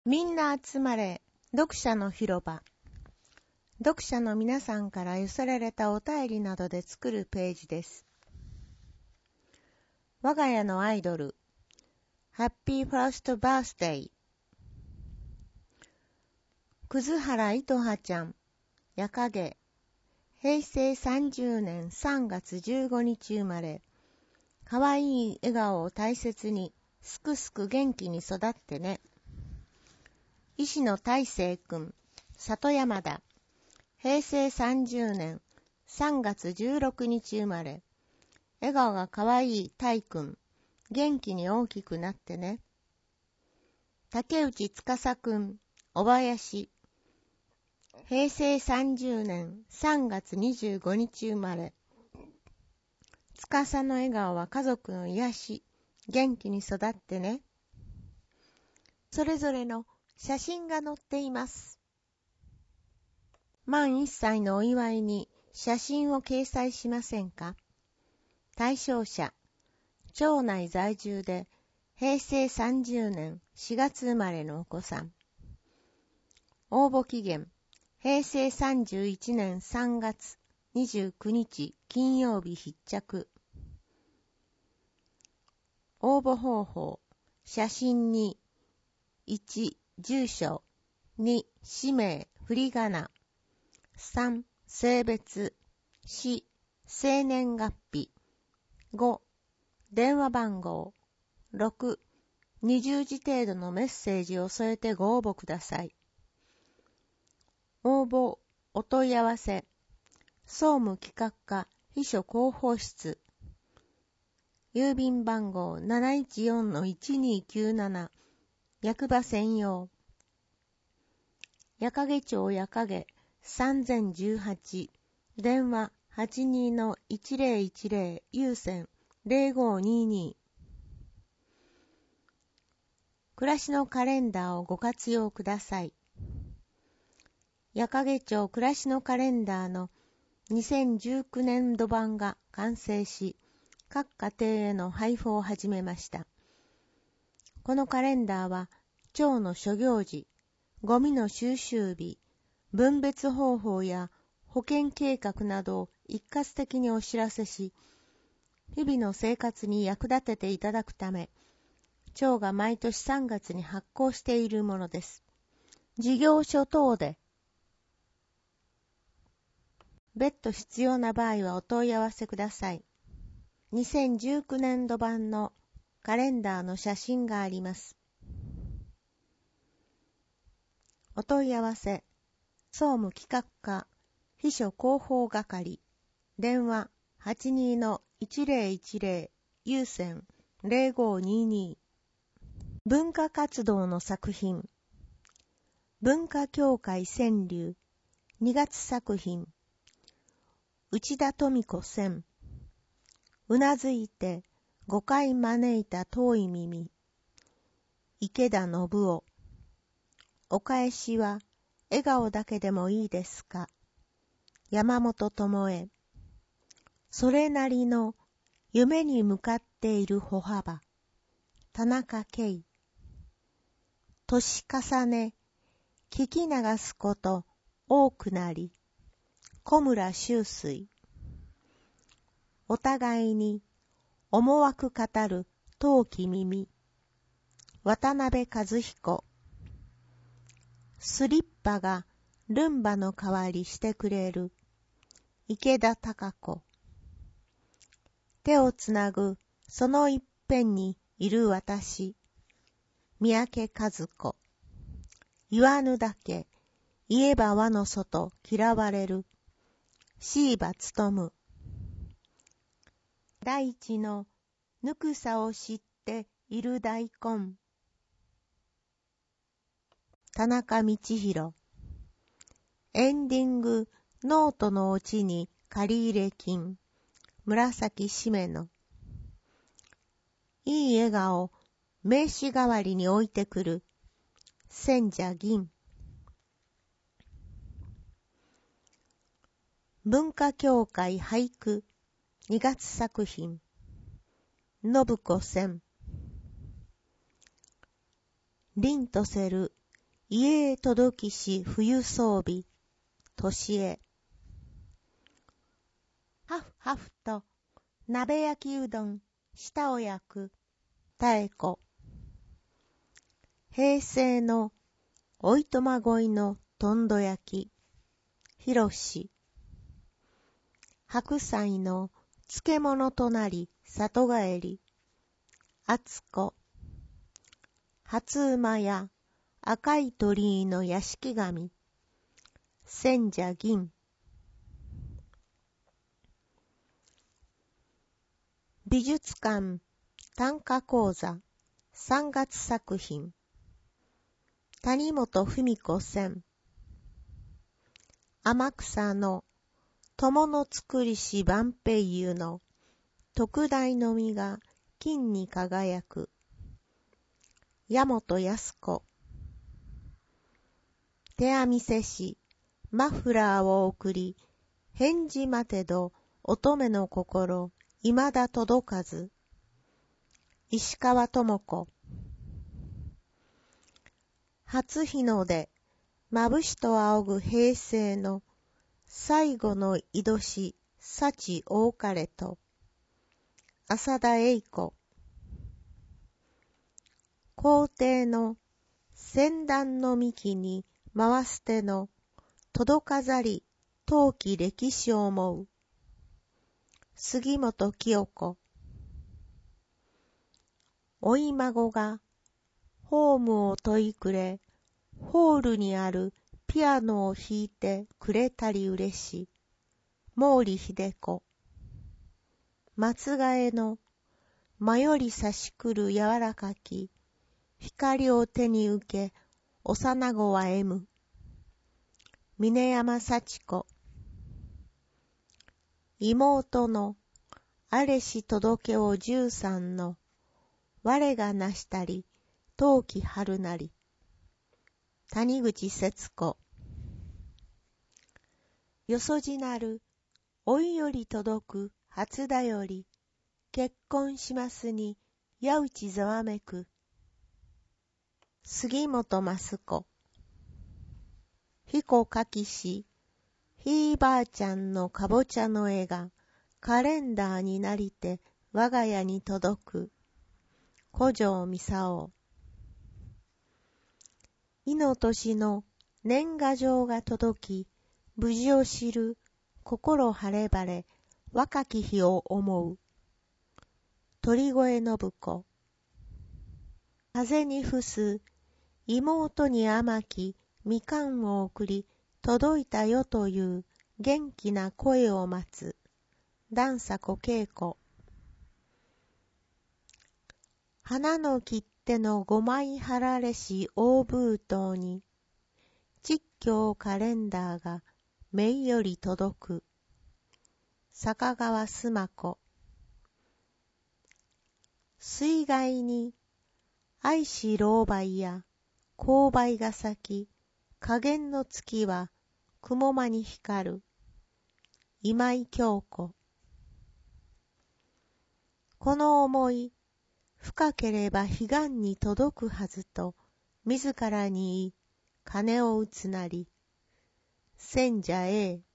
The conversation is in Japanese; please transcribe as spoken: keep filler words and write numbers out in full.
みんな集まれ、読者の広場。読者の皆さんから寄せられたお便りなどで作るページです。我が家のアイドル、ハッピーファーストバースデー。葛原糸葉ちゃん、夜影。平成さんじゅうねんさんがつじゅうごにち生まれ。かわいい笑顔を大切に、すくすく元気に育ってね。石野大成くん、里山田。平成さんじゅうねんさんがつじゅうろくにち生まれ。笑顔がかわいい大くん、元気に大きくなってね。竹内司くん、小林。平成さんじゅうねんさんがつにじゅうごにち生まれ。司の笑顔は家族の癒し、元気に育ってね。それぞれの写真が載っています。満いっさいのお祝いに写真を掲載しませんか？対象者、町内在住で平成さんじゅうねんしがつ生まれのお子さん。応募期限、平成さんじゅういちねんさんがつにじゅうくにち金曜日必着。応募方法、写真に、いち、住所、に、氏名、振り仮名、さん、性別、よん、生年月日、ご、電話番号、ろく、にじゅうじ程度のメッセージを添えてご応募ください。応募、お問い合わせ、総務企画課秘書広報室、郵便番号 なないちよんのいちにきゅうなな、役場専用。夜影町夜影さんぜんじゅうはち、電話 はちにのいちぜろいちぜろ、有線ぜろごにに。暮らしのカレンダーをご活用ください。夜影町暮らしのカレンダーのにせんじゅうきゅうねんど版が完成し、各家庭への配布を始めました。このカレンダーは、町の諸行事、ゴミの収集日、分別方法や保健計画などを一括的にお知らせし、日々の生活に役立てていただくため、町が毎年さんがつに発行しているものです。事業所等で、別途必要な場合はお問い合わせください。にせんじゅうきゅうねんど版のカレンダーの写真があります。お問い合わせ、総務企画課、秘書広報係、電話 はちにのいちぜろいちぜろ、有線ぜろごにに。文化活動の作品、文化協会川柳、にがつ作品、内田富子選、うなずいてごかい招いた遠い耳、池田信夫、お返しは笑顔だけでもいいですか、山本智恵、それなりの夢に向かっている歩幅、田中圭、年重ね、聞き流すこと多くなり、小村修水、お互いに思惑語る遠き耳、渡辺和彦、スリッパがルンバの代わりしてくれる、池田貴子、手をつなぐその一辺にいる私、三宅和子、言わぬだけ、言えば輪の外嫌われる、椎葉勉、大地のぬくさを知っている大根、田中道弘、エンディングノートのオチに借入金、紫しめの、いい笑顔、名刺代わりに置いてくる、千社銀。文化協会俳句、にがつ作品、信子千。凛とせる家へ届きし冬装備、年へ。ハフハフと鍋焼きうどん、舌を焼く、妙子。平成のおいとまごいのとんど焼き、ひろし。白菜の漬物となり里帰り、あつこ。初馬や赤い鳥居の屋敷神、千社銀。美術館短歌講座さんがつ作品、谷本文子線。天草の友の作りし万平湯の特大の実が金に輝く、矢本安子。手編みせしマフラーを送り、返事待てど乙女の心いまだ届かず、石川智子。初日の出まぶしと仰ぐ平成の最後のいどし幸多かれと、浅田栄子。皇帝の仙壇の幹に回す手の届かざり陶器歴史を思う、杉本清子。おい孫がホームを問いくれ、ホールにあるピアノを弾いてくれたり嬉しい、毛利秀子。松ヶ江の間より差し来る柔らかき光を手に受け幼子は得む、峰山幸子。妹のあれし届けを十三の我がなしたり陶器春なり、谷口節子。よそじなるおいより届く初だより、結婚しますに矢打ちざわめく、杉本益子。彦かきしひいばあちゃんのかぼちゃの絵がカレンダーになりて我が家に届く、古城美沙。いの年の年賀状が届き、無事を知る心晴れ晴れ若き日を思う、鳥越信子。風に伏す妹に甘きみかんを送り届いたよという元気な声を待つ、段迫恵子。花の切手の五枚貼られし大封筒に、蟄居カレンダーがめいより届く、坂川須磨子。水害に愛し老梅や紅梅が咲き、加減の月は雲間に光る、今井京子。この思い深ければ彼岸に届くはずと自らに言い、鐘を打つなり、千社 A。